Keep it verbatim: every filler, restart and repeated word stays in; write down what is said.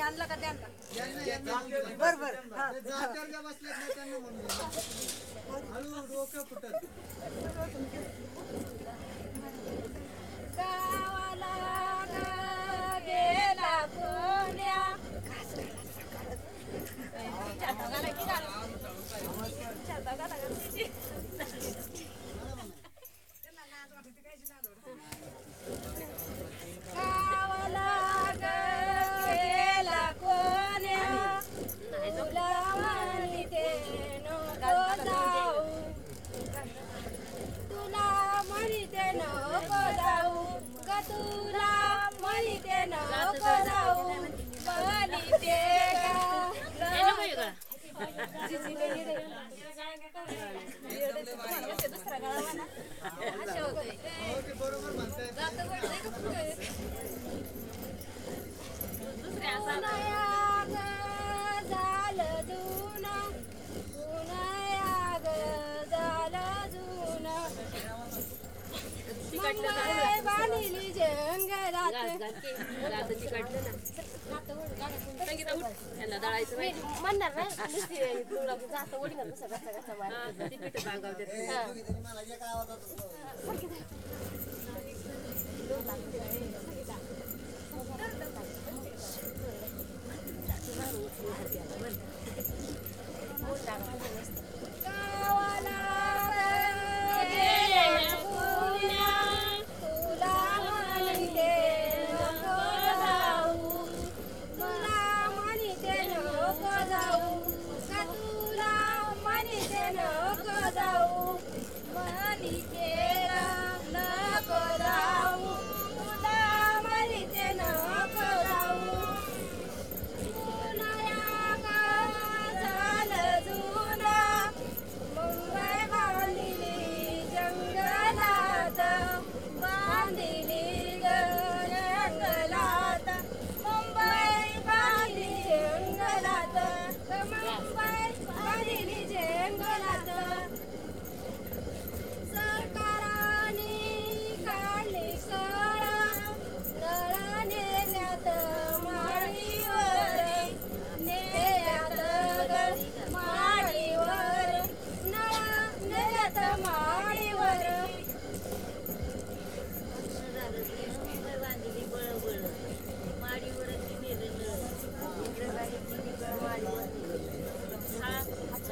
आणलं का त्यांना बर बर जात्याला बसल्यात नाही त्यांना म्हणून हळू डोकं फुटत गावाला गेला कोण्या गावाला गेला कोण्या तुला म्हणते नको जाऊ तुला म्हणते नको जाऊ ग तुला म्हणते नको जाऊ म्हणते बरोबर म्हणताय झालं जुना पुनयाग झालं जुना मुंबई बांधली जंगलात म्हणणार ना जात ओढी घालून सगळं गावाला गेला पुण्या तुला म्हणते नको जाऊ तुला म्हणते नको जाऊ का तुला म्हणते नको जाऊ म्हणते नको जाऊ तुला म्हणते नको जाऊ झालं जुना मुंबई बांधली जंगलात बांधली जंगलात मुंबई बांधली जंगलात मुंबई बांधली जंगलात सरकाराने काढली कळा नळा नेल्यात माळीवर नेल्यात माळीवर नळा नेल्यात माळीवर माडीवर